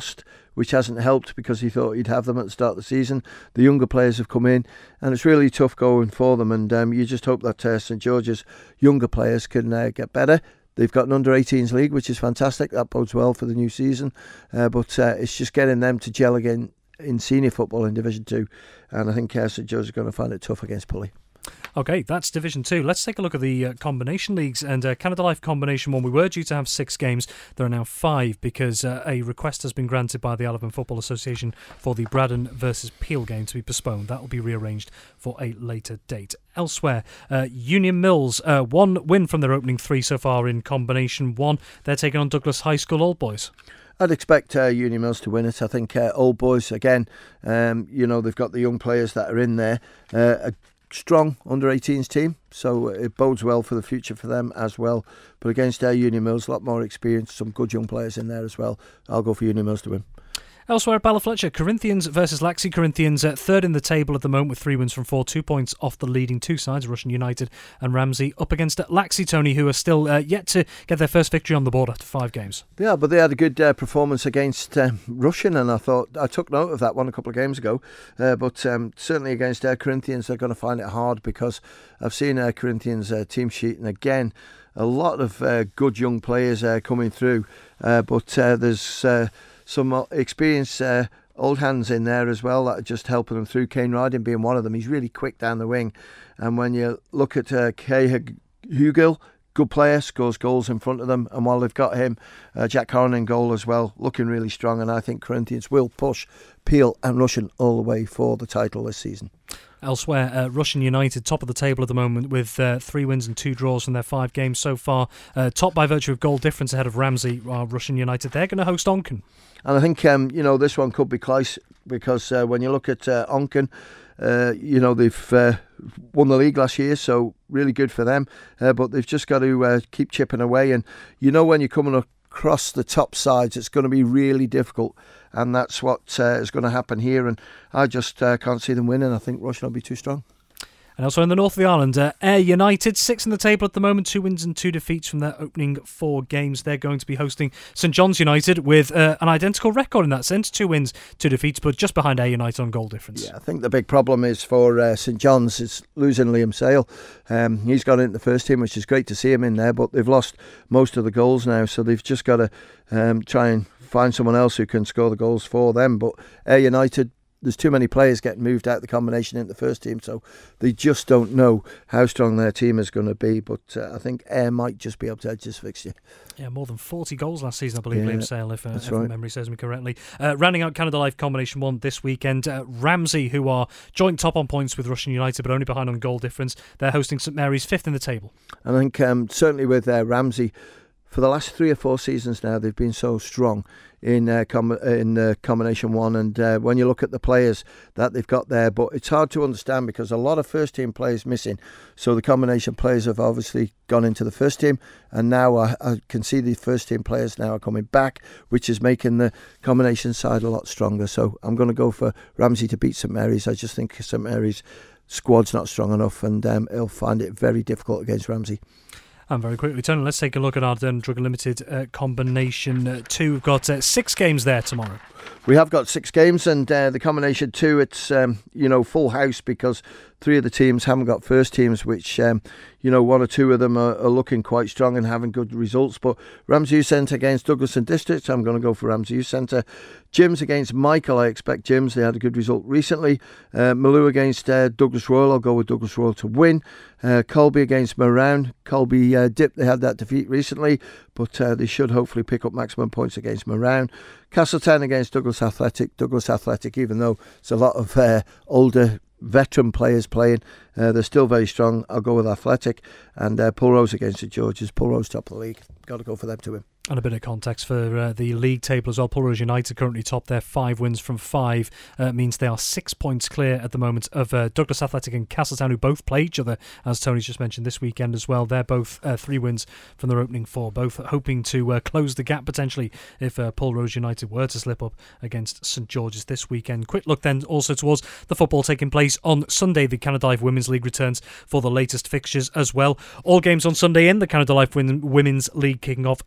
which hasn't helped because he thought he'd have them at the start of the season. The younger players have come in, and it's really tough going for them. And um, you just hope that uh, St George's younger players can uh, get better. They've got an under eighteens league, which is fantastic. That bodes well for the new season. Uh, but uh, it's just getting them to gel again in senior football in Division two. And I think uh, St George's are going to find it tough against Pulley. Okay, that's Division two. Let's take a look at the uh, combination leagues. And uh, Canada Life Combination one, we were due to have six games. There are now five because uh, a request has been granted by the Isle of Man Football Association for the Braddon versus Peel game to be postponed. That will be rearranged for a later date. Elsewhere, uh, Union Mills, uh, one win from their opening three so far in Combination one. They're taking on Douglas High School Old Boys. I'd expect uh, Union Mills to win it. I think uh, Old Boys, again, um, you know, they've got the young players that are in there. Uh, a strong under eighteens team, so it bodes well for the future for them as well. But against uh, Union Mills, a lot more experience, some good young players in there as well. I'll go for Union Mills to win. Elsewhere at Ballafletcher, Corinthians versus Laxey. Corinthians uh, third in the table at the moment with three wins from four, two points off the leading two sides, Russian United and Ramsey, up against uh, Laxey, Tony, who are still uh, yet to get their first victory on the board after five games. Yeah, but they had a good uh, performance against uh, Russian, and I thought I took note of that one a couple of games ago. Uh, but um, certainly against uh, Corinthians, they're going to find it hard because I've seen uh, Corinthians' uh, team sheet, and again, a lot of uh, good young players uh, coming through. Uh, but uh, there's uh, some experience. Uh, Old hands in there as well that are just helping them through. Kane Riding being one of them. He's really quick down the wing. And when you look at uh, Kay Hugill, good player, scores goals in front of them. And while they've got him, uh, Jack Horan in goal as well, looking really strong. And I think Corinthians will push Peel and Russian all the way for the title this season. Elsewhere, uh, Russian United, top of the table at the moment with uh, three wins and two draws from their five games so far. Uh, top by virtue of goal difference ahead of Ramsey. Uh, Russian United, they're going to host Onken. And I think, um, you know, this one could be close because uh, when you look at uh, Onken, uh, you know, they've uh, won the league last year, so really good for them. Uh, but they've just got to uh, keep chipping away. And, you know, when you're coming across the top sides, it's going to be really difficult. And that's what uh, is going to happen here. And I just uh, can't see them winning. I think Russian will be too strong. And also in the north of the island, uh, Ayr United, sixth in the table at the moment, two wins and two defeats from their opening four games. They're going to be hosting St John's United with uh, an identical record in that sense, two wins, two defeats, but just behind Ayr United on goal difference. Yeah, I think the big problem is for uh, St John's is losing Liam Sale. Um, he's got into the first team, which is great to see him in there, but they've lost most of the goals now, so they've just got to um, try and find someone else who can score the goals for them. But Ayr United, there's too many players getting moved out of the combination into the first team, so they just don't know how strong their team is going to be. But uh, I think Ayr might just be able to edge this fixture. Yeah, more than forty goals last season, I believe, yeah, Liam Sale, if, uh, if right. memory serves me correctly. Uh, rounding out Canada Life Combination one this weekend, uh, Ramsey, who are joint top on points with Russian United, but only behind on goal difference. They're hosting St Mary's, fifth in the table. I think um, certainly with uh, Ramsey, for the last three or four seasons now, they've been so strong in uh, com- in uh, combination one, and uh, when you look at the players that they've got there, but it's hard to understand because a lot of first team players missing, so the combination players have obviously gone into the first team, and now I, I can see the first team players now are coming back, which is making the combination side a lot stronger. So I'm going to go for Ramsey to beat St Mary's. I just think St Mary's squad's not strong enough, and um, he'll find it very difficult against Ramsey. And very quickly, Tony, let's take a look at our Drug Limited uh, Combination uh, two. We've got uh, six games there tomorrow. We have got six games, and uh, the Combination two, it's um, you know full house because three of the teams haven't got first teams, which um, you know one or two of them are, are looking quite strong and having good results. But Ramsey Youth Centre against Douglas and District, I'm going to go for Ramsey Youth Centre. Jims against Michael, I expect Jims. They had a good result recently. Uh, Malou against uh, Douglas Royal, I'll go with Douglas Royal to win. Uh, Colby against Moran. Colby uh, dipped, they had that defeat recently, but uh, they should hopefully pick up maximum points against Moran. Castletown against Douglas Athletic. Douglas Athletic, even though it's a lot of uh, older veteran players playing, uh, they're still very strong. I'll go with Athletic. And uh, Pulrose against St George's. Pulrose top of the league. Got to go for them to win. And a bit of context for uh, the league table as well. Pulrose United currently top there, five wins from five. Uh, means they are six points clear at the moment of uh, Douglas Athletic and Castletown, who both play each other, as Tony's just mentioned, this weekend as well. They're both uh, three wins from their opening four, both hoping to uh, close the gap potentially if uh, Pulrose United were to slip up against St George's this weekend. Quick look then also towards the football taking place on Sunday. The Canada Life Women's League returns for the latest fixtures as well. All games on Sunday in the Canada Life Women's League kicking off at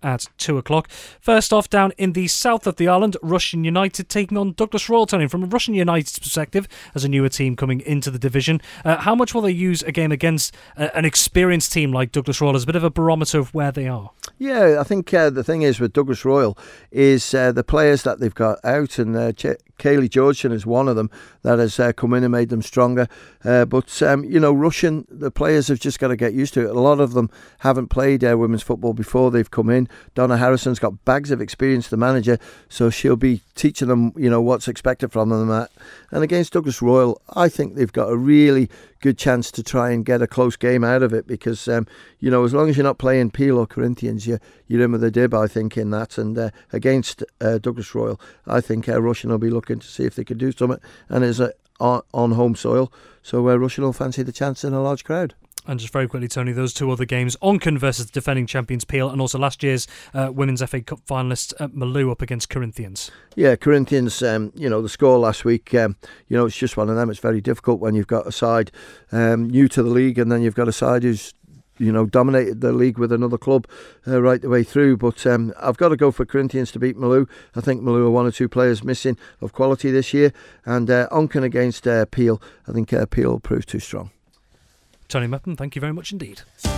two o'clock. First off, down in the south of the island, Rushden United taking on Douglas Royal. Tony, from Rushden United's perspective, as a newer team coming into the division, uh, how much will they use a game against uh, an experienced team like Douglas Royal as a bit of a barometer of where they are? Yeah, I think uh, the thing is with Douglas Royal is uh, the players that they've got out, and uh, Ch- Kaylee Georgeson is one of them that has uh, come in and made them stronger. Uh, but, um, you know, Rushden, the players have just got to get used to it. A lot of them haven't played uh, women's football before they've come in. Donna Harrison's got bags of experience, the manager, so she'll be teaching them, you know, what's expected from them. And against Douglas Royal, I think they've got a really good chance to try and get a close game out of it because, um, you know, as long as you're not playing Peel or Corinthians, you're, you're in with a dib, I think, in that. And uh, against uh, Douglas Royal, I think uh, Rushden will be looking to see if they could do something, and is uh, on, on home soil, so uh, Rushden will fancy the chance in a large crowd. And just very quickly, Tony, those two other games, Onchan versus the defending champions Peel, and also last year's uh, Women's F A Cup finalists uh, Malou up against Corinthians. Yeah, Corinthians, um, you know, the score last week, um, you know, it's just one of them. It's very difficult when you've got a side um, new to the league, and then you've got a side who's, you know, dominated the league with another club uh, right the way through. But um, I've got to go for Corinthians to beat Malou. I think Malou are one or two players missing of quality this year. And uh, Onchan against uh, Peel, I think uh, Peel will prove too strong. Tony Meppen, thank you very much indeed.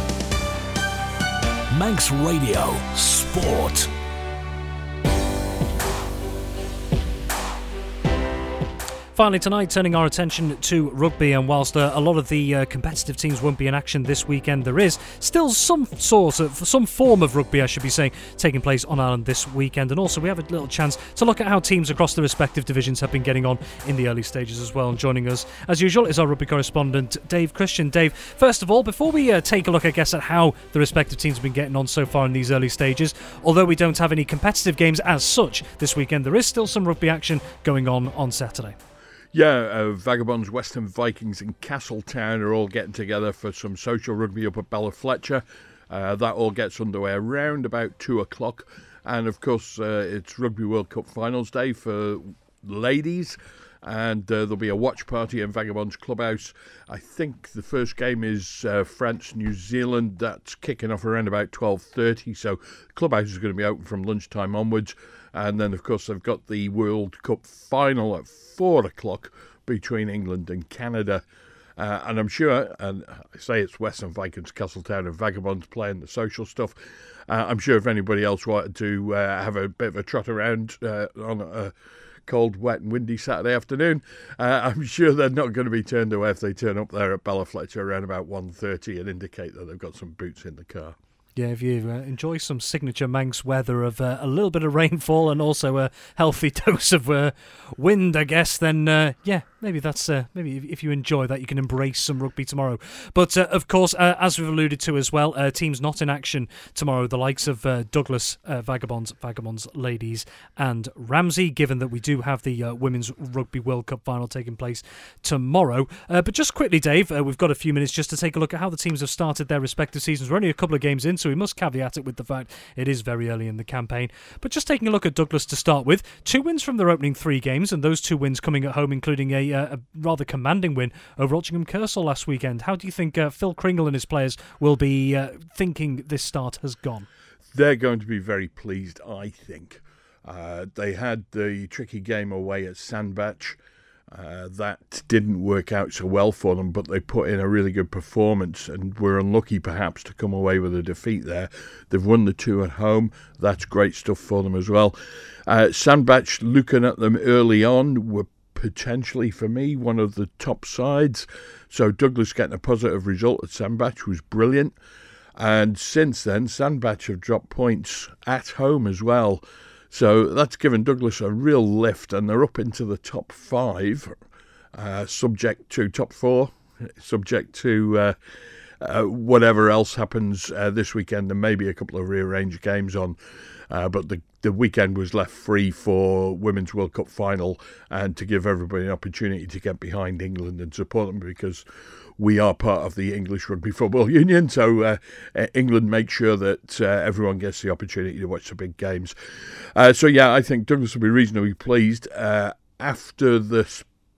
Manx Radio Sport. Finally tonight, turning our attention to rugby, and whilst uh, a lot of the uh, competitive teams won't be in action this weekend, there is still some sort of, some form of rugby, I should be saying, taking place on Ireland this weekend. And also we have a little chance to look at how teams across the respective divisions have been getting on in the early stages as well. And joining us, as usual, is our rugby correspondent, Dave Christian. Dave, first of all, before we uh, take a look, I guess, at how the respective teams have been getting on so far in these early stages, although we don't have any competitive games as such this weekend, there is still some rugby action going on on Saturday. Yeah, uh, Vagabonds, Western Vikings and Castletown are all getting together for some social rugby up at Ballafletcher. Uh, that all gets underway around about two o'clock. And, of course, uh, it's Rugby World Cup Finals Day for ladies. And uh, there'll be a watch party in Vagabonds Clubhouse. I think the first game is uh, France-New Zealand. That's kicking off around about twelve thirty. So the Clubhouse is going to be open from lunchtime onwards. And then, of course, they've got the World Cup final at four o'clock between England and Canada. Uh, and I'm sure, and I say it's Western Vikings, Castletown and Vagabonds playing the social stuff. Uh, I'm sure if anybody else wanted to uh, have a bit of a trot around uh, on a cold, wet and windy Saturday afternoon, uh, I'm sure they're not going to be turned away if they turn up there at Ballafletcher around about one thirty and indicate that they've got some boots in the car. Yeah, if you uh, enjoy some signature Manx weather of uh, a little bit of rainfall and also a healthy dose of uh, wind, I guess, then uh, yeah, maybe that's uh, maybe if, if you enjoy that, you can embrace some rugby tomorrow. But uh, of course, uh, as we've alluded to as well, uh, teams not in action tomorrow, the likes of uh, Douglas, uh, Vagabonds, Vagabonds ladies, and Ramsey. Given that we do have the uh, Women's Rugby World Cup final taking place tomorrow, uh, but just quickly, Dave, uh, we've got a few minutes just to take a look at how the teams have started their respective seasons. We're only a couple of games in, so we must caveat it with the fact it is very early in the campaign. But just taking a look at Douglas to start with, two wins from their opening three games, and those two wins coming at home, including a, uh, a rather commanding win over Altrincham Kersal last weekend. How do you think uh, Phil Kringle and his players will be uh, thinking this start has gone? They're going to be very pleased, I think. Uh, they had the tricky game away at Sandbach. Uh, that didn't work out so well for them, but they put in a really good performance and were unlucky perhaps to come away with a defeat there. They've won the two at home. That's great stuff for them as well. Uh, Sandbach, looking at them early on, were potentially, for me, one of the top sides. So Douglas getting a positive result at Sandbach was brilliant. And since then, Sandbach have dropped points at home as well. So that's given Douglas a real lift, and they're up into the top five, uh, subject to top four, subject to uh, uh, whatever else happens uh, this weekend, and maybe a couple of rearranged games on. Uh, but the, the weekend was left free for Women's World Cup final and to give everybody an opportunity to get behind England and support them, because we are part of the English Rugby Football Union, so uh, England make sure that uh, everyone gets the opportunity to watch the big games. Uh, so yeah, I think Douglas will be reasonably pleased. Uh, after the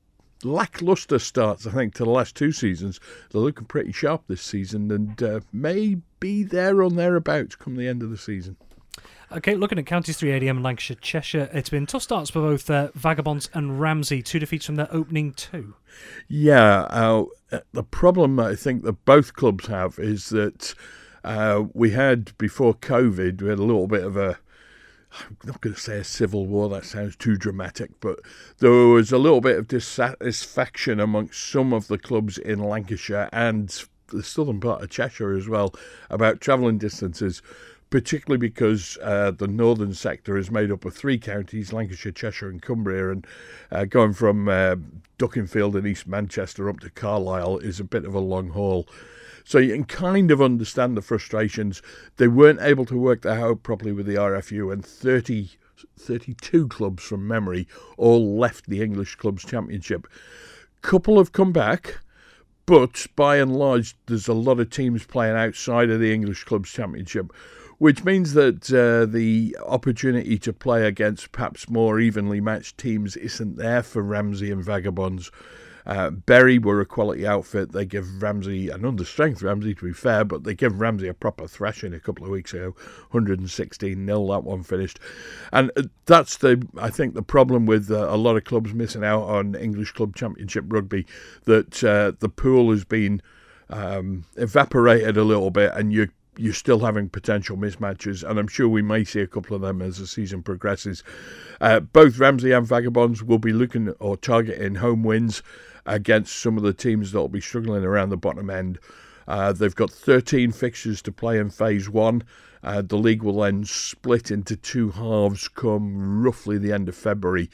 lacklustre starts, I think, to the last two seasons, they're looking pretty sharp this season and uh, may be there or thereabouts come the end of the season. Okay, looking at Counties three A D M and Lancashire Cheshire, it's been tough starts for both uh, Vagabonds and Ramsey, two defeats from their opening two. Yeah, uh, the problem I think that both clubs have is that uh, we had, before COVID, we had a little bit of a, I'm not going to say a civil war, that sounds too dramatic, but there was a little bit of dissatisfaction amongst some of the clubs in Lancashire and the southern part of Cheshire as well about travelling distances, particularly because uh, the northern sector is made up of three counties, Lancashire, Cheshire and Cumbria, and uh, going from uh, Duckingfield and East Manchester up to Carlisle is a bit of a long haul. So you can kind of understand the frustrations. They weren't able to work that out properly with the R F U, and thirty, thirty-two clubs from memory all left the English Clubs Championship. Couple have come back, but by and large there's a lot of teams playing outside of the English Clubs Championship, which means that uh, the opportunity to play against perhaps more evenly matched teams isn't there for Ramsey and Vagabonds. Uh, Bury were a quality outfit. They give Ramsey, an understrength Ramsey to be fair, but they give Ramsey a proper thrashing a couple of weeks ago, one hundred sixteen nil, that one finished. And that's, the I think, the problem with uh, a lot of clubs missing out on English Club Championship rugby, that uh, the pool has been um, evaporated a little bit, and you you're still having potential mismatches, and I'm sure we may see a couple of them as the season progresses. Uh, both Ramsey and Vagabonds will be looking or targeting home wins against some of the teams that will be struggling around the bottom end. Uh, they've got thirteen fixtures to play in phase one. Uh, the league will then split into two halves come roughly the end of February,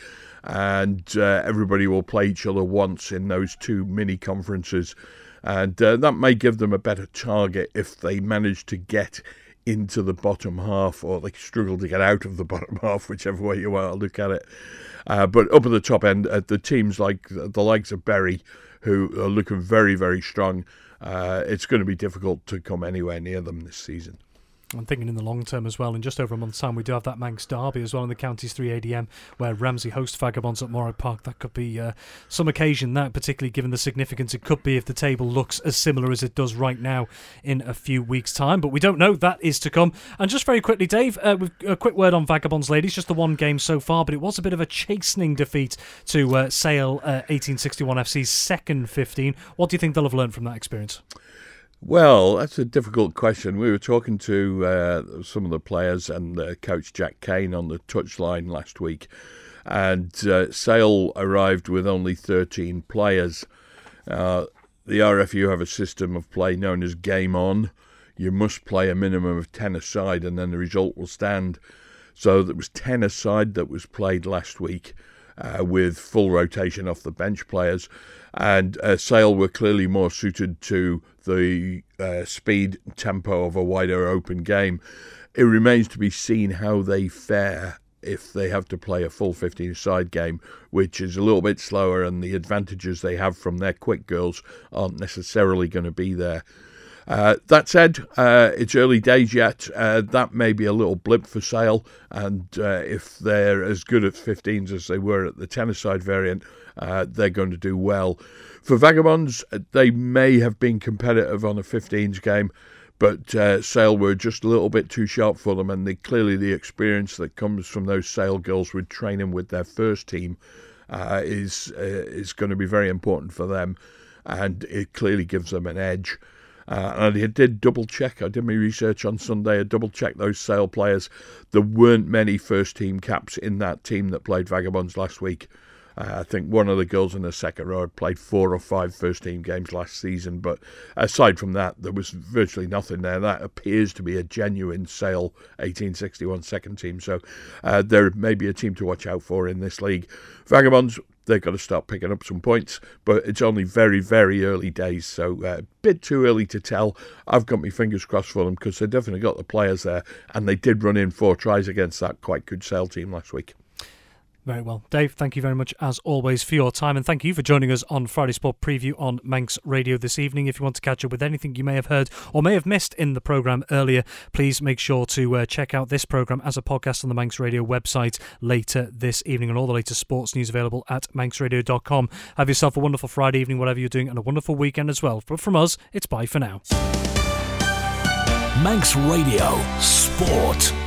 and uh, everybody will play each other once in those two mini conferences. And uh, that may give them a better target if they manage to get into the bottom half, or they struggle to get out of the bottom half, whichever way you want to look at it. Uh, but up at the top end, uh, the teams like the likes of Bury, who are looking very, very strong, uh, it's going to be difficult to come anywhere near them this season. I'm thinking in the long term as well. In just over a month's time, we do have that Manx Derby as well in the Counties three A D M, where Ramsey host Vagabonds at Morag Park. That could be uh, some occasion, that particularly given the significance it could be if the table looks as similar as it does right now in a few weeks' time. But we don't know. That is to come. And just very quickly, Dave, uh, with a quick word on Vagabonds ladies. Just the one game so far, but it was a bit of a chastening defeat to uh, Sale uh, eighteen sixty-one F C's second fifteen. What do you think they'll have learned from that experience? Well, that's a difficult question. We were talking to uh, some of the players and uh, Coach Jack Kane on the touchline last week, and uh, Sale arrived with only thirteen players. Uh, the R F U have a system of play known as Game On. You must play a minimum of ten aside, and then the result will stand. So there was ten aside that was played last week, uh, with full rotation off the bench players. And uh, Sale were clearly more suited to the uh, speed tempo of a wider open game. It remains to be seen how they fare if they have to play a full fifteen-side game, which is a little bit slower, and the advantages they have from their quick girls aren't necessarily going to be there. Uh, that said, uh, it's early days yet. Uh, that may be a little blip for Sale, and uh, if they're as good at fifteens as they were at the ten-a-side variant, uh, they're going to do well. For Vagabonds, they may have been competitive on a fifteens game, but uh, Sale were just a little bit too sharp for them, and they, clearly the experience that comes from those Sale girls with training with their first team uh, is uh, is going to be very important for them, and it clearly gives them an edge. Uh, and I did double check, I did my research on Sunday, I double checked those Sale players. There weren't many first team caps in that team that played Vagabonds last week. Uh, I think one of the girls in the second row had played four or five first team games last season, but aside from that, there was virtually nothing there. That appears to be a genuine Sale eighteen sixty-one second team, so uh, there may be a team to watch out for in this league. Vagabonds, they've got to start picking up some points, but it's only very, very early days, so a uh, bit too early to tell. I've got my fingers crossed for them because they've definitely got the players there, and they did run in four tries against that quite good Sale team last week. Very well. Dave, thank you very much, as always, for your time, and thank you for joining us on Friday Sport Preview on Manx Radio this evening. If you want to catch up with anything you may have heard or may have missed in the programme earlier, please make sure to uh, check out this programme as a podcast on the Manx Radio website later this evening, and all the latest sports news available at manx radio dot com. Have yourself a wonderful Friday evening, whatever you're doing, and a wonderful weekend as well. But from us, it's bye for now. Manx Radio Sport.